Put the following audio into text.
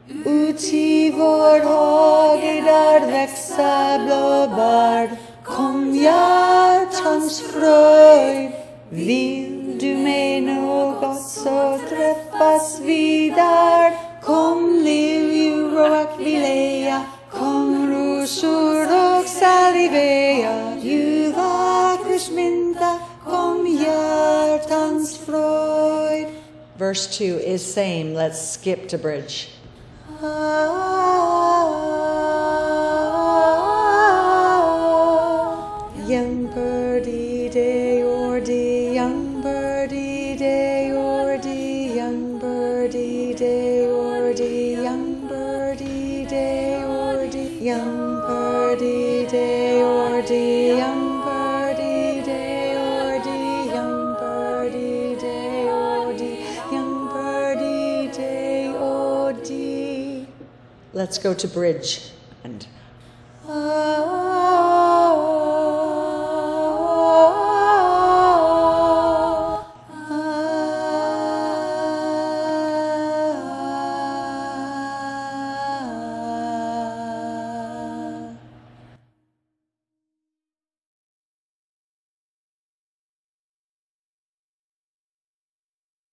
Uti vår hage där växa blåbär. Kom hjärtans fröjd. Vill du med något så träffas vi där. Kom liljor och akvilea. Kom rosor och salvia. Ljuva kryssmynta. Kom hjärtans fröjd. Verse 2 is same. Let's skip to bridge. Young birdie day or day, young birdie day or day, young birdie day or day, young birdie day or day, young birdie day or day, young birdie day or day, young birdie day or day, young birdie day or day. Let's go to bridge and